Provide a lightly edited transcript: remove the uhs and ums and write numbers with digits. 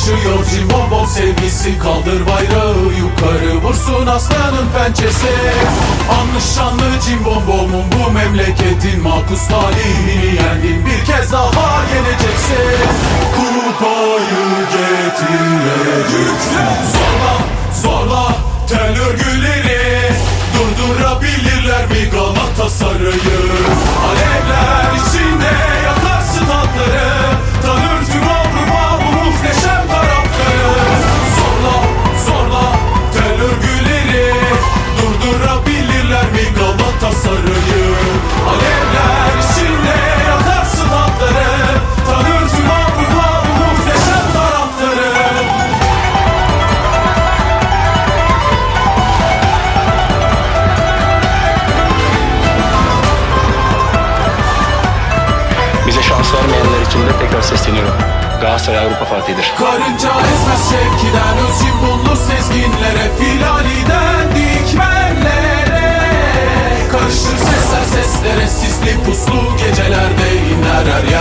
taşıyor cimbom bom sevgisi. Kaldır bayrağı yukarı, vursun aslanın pençesi. Anlı şanlı cimbom bomun bu memleketin makus talihini yendin, bir kez daha yeneceksin. Kupayı getireceksin. Zorla zorla tel örgüleri, durdurabilirler mi Galatasaray'ı? Alevler içinde yakar statları, tanır tüm Avrupa bu muhteşem taraftarı. Zorla zorla tel örgüleri, durdurabilirler mi Galatasaray'ı? Alevler içinde yakar statları, tanır tüm Avrupa bu muhteşem taraftarı. Bize şans vermeyenler için de tekrar sesleniyorum. Galatasaray Avrupa Fatih'dir. Karınca ezmez şevkiden, öz cimbomlu sezginlere, filaliden dikmenlere. Karışır sesler seslere, sisli puslu gecelerde iner her yer.